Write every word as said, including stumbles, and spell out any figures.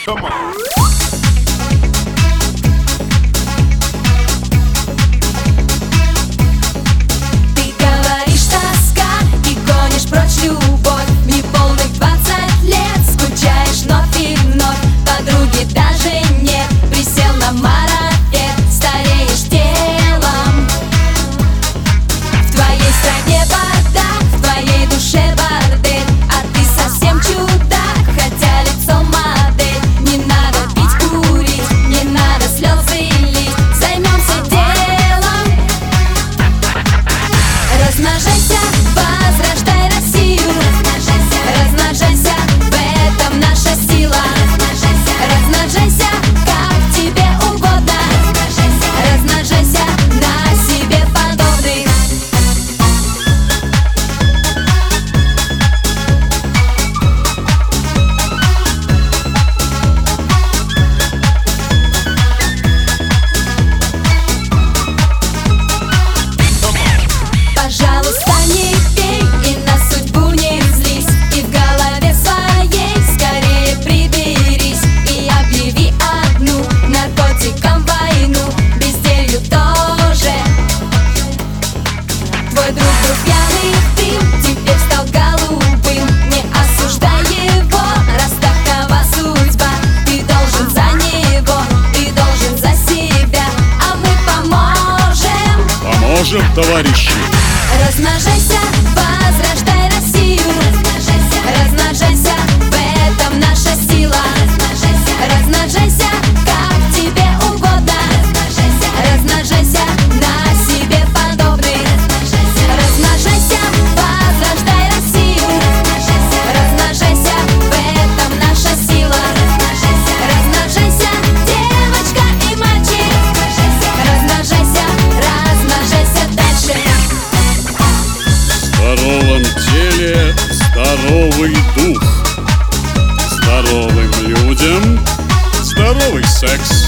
Come on. Товарищи, размножайся, возрождай Россию. Размножайся, в этом наша сила. Размножайся, как тебе угодно. Размножайся на себе подобных. Размножайся, возрождай Россию. Размножайся, в этом наша сила. Размножайся, девочка и мальчик. Размножайся, размножайся дальше. В здоровом теле здоровый дух. Здоровым людям здоровый секс.